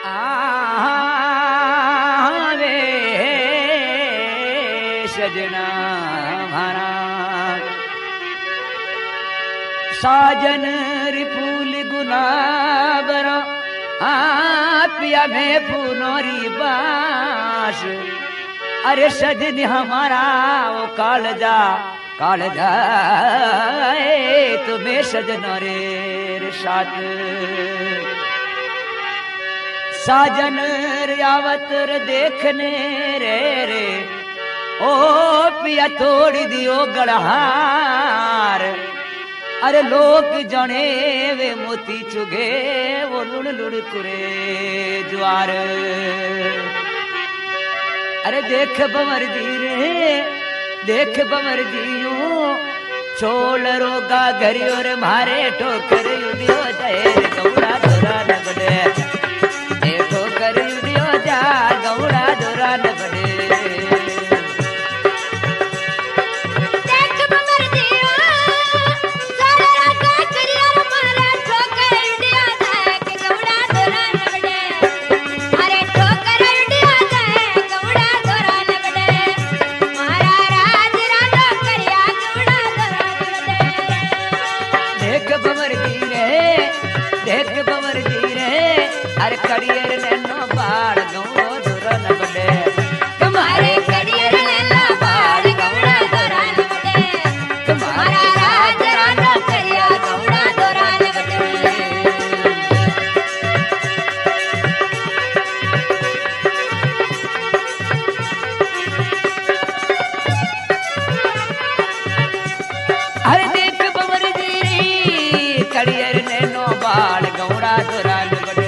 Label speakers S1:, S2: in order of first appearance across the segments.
S1: आवे सजना हमारा साजन री फूल गुलाबर पिया में फूलोरी बास। अरे सजनी हमारा वो कालजा कालजा तुम्हें सजना रे साथ साजन आवत देखने रे ओ पिया तोड़ी दियो गढ़हार। अरे लोग जने वे मोती चुगे वो लुड़ लुड़ कुरे ज्वार। अरे देख बमर जी रे देख बमर जियो छोड़ रोगा घरी और मारे ठोकर युदियो जाए गौड़ा दोरा न बड़े ठोकर युदियो जा गौड़ा दोरा न बड़े। अरे कड़ियर नैनो बाड़ गौड़ा दोरा न बड़े तुम्हारे कड़ियर नैनो बाड़ गौड़ा दोरा न बड़े तुम्हारा राज रानो करिया गौड़ा दोरा न बड़े। अरे देख बमर जी कड़ियर नैनो बाड़ गौड़ा दोरा न बड़े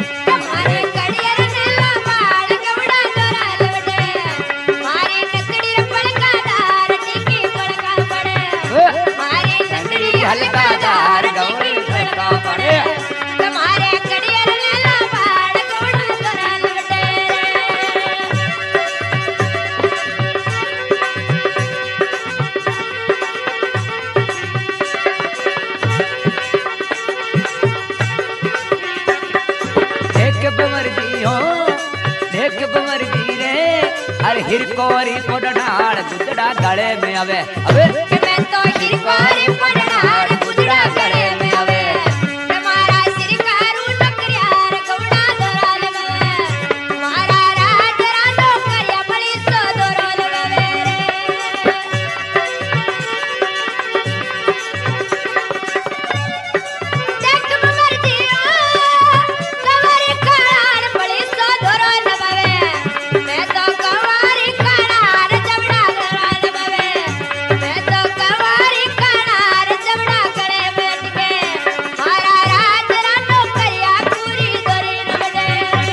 S1: हल्कादार गौरी का पड़े तुम्हारे कड़ियर नैना बाड़ गौड़ा दोरा न बड़े। देख बमर जी हो देख बमर जी रे अरे हिरकोरी पोडनाड़ गुदड़ा गले में आवे अबे मैं तो हिरकोरी पोडनाड़ गुदड़ा गले में आवे तुम्हारा सिरकारू नकरियार गौड़ा दोरा न बवे तुम्हारा राज रानो करिया बड़ी सो दोरा न बवे देख बमर जियो कवारी काड़ बड़ी सो दोरा न बवे मैं तो कवारी काड़ जबड़ा दोरा न बवे मैं तो कवारी काड़ जबड़ा गले में अटके मारा राज रानो करिया पूरी दोरी न बड़े।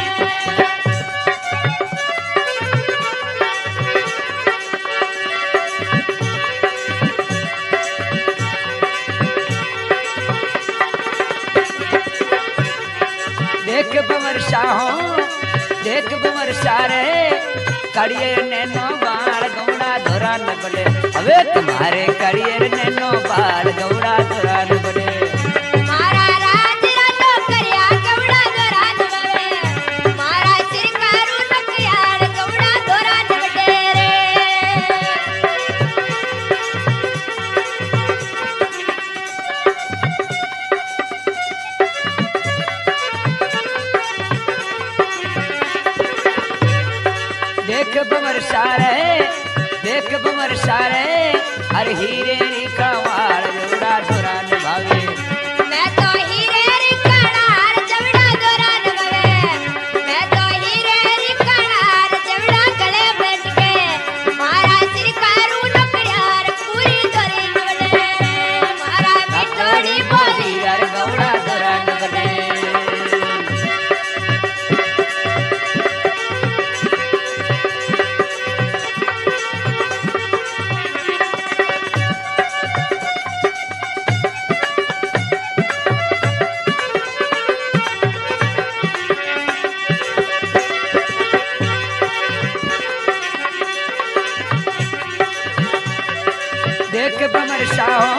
S1: देख बमर शाहो देख बमर सारे कड़ियर नैनो बाड़ गौड़ा दोरा न बड़े अबे तुम्हारे कड़ियर नैनो बाड़ गौड़ा दोरा न बड़े मारा राज रानो करिया गौड़ा दोरा न बवे मारा सिरकारू नकरियार गौड़ा दोरा न बड़े रे। देख बमर सारे अरे हीरे री कवाड़ जोड़ा दोरा न भावे मैं तो हीरे री कड़ार जवड़ा दोरा न भावे मैं तो हीरे री कड़ार जवड़ा गले बैठ के मारा सिरकारू नकरियार पूरी दोरी न बड़े मारा मिठोड़ी बोली यार गौड़ा दोरा न बड़े। देख बमर शाहो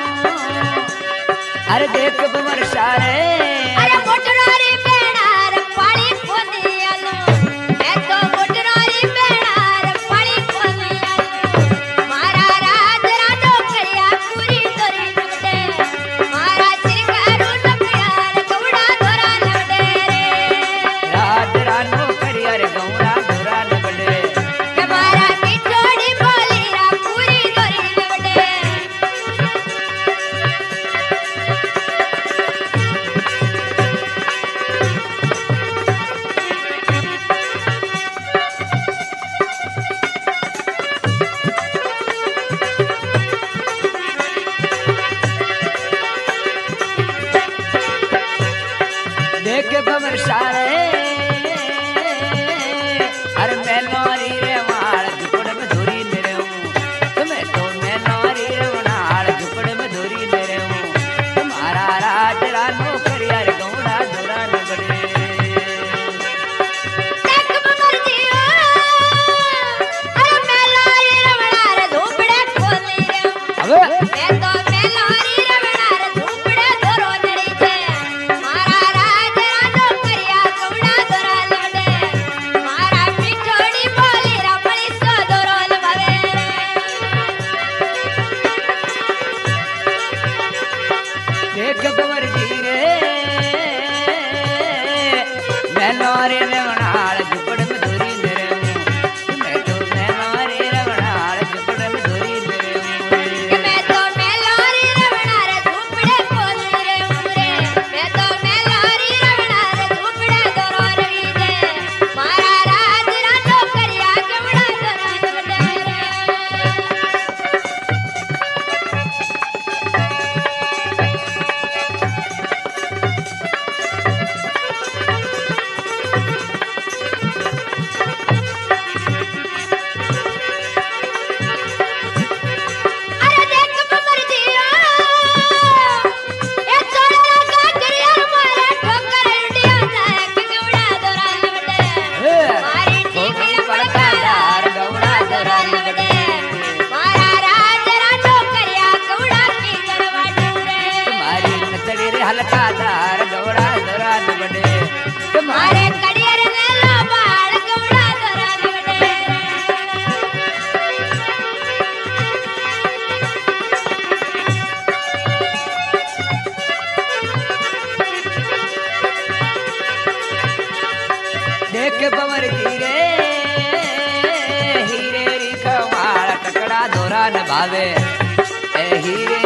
S1: अरे देख बमर सारे अरे मोटरारी बेड़ार बमर सारे अरे मैं लोरी रे वाल झुपड़ में धोरी ले रे हूँ तुम्हें तो मैं लोरी रे वाल झुपड़ में धोरी ले रे हूँ तुम्हारा राज रानो करिया रे गौड़ा धोरा न बड़े
S2: देख बमर जियो अरे मैं लोरी रे वाल झुपड़े खोली रे हूँ
S1: अबे
S2: मैं तो मैं लोरी रे वाल झुपड़े धोरो नड़ी छे मारा राज रानो करिया गौड़ा धोरा लवडे मारा मिठोड़ी बोली रमणी सो धोरो लववे
S1: देख बमर जी रे मैं लोरी रे वाल झुपड़ में धोरी ले रे हूँ तुम्हें तो मैं लोरी रे वाल झुपड़ में धोरी ले रे
S2: कि
S1: हूँ
S2: मैं तो मैं लोरी रे वाल झुपड़े खोली रे हूँ रे मैं तो मैं लोरी रे वाल झुपड़े धोरो रही जे मारा राज रानो करिया गौड़ा धोरा लवडे अरे देख बमर जियो ए छोरा का करिया मारा ठोकर उड़िया जाए कि गौड़ा धोरा लवडे मारी ठीकड़ी पड़का
S1: दार गौड़ा
S2: धोरा लवडे मारा राज रानो करिया गौड़ा की गड़वा डूरे
S1: तुम्हारी नचड़ी रे हल्का दार गौड़ा धोरा न बड़े
S2: मारे कड़ियर ने लो बाल गौड़ा धोरा लवडे
S1: देख बमर जी रे हीरे री कमाल टकड़ा धोरा न भावे ए हीरे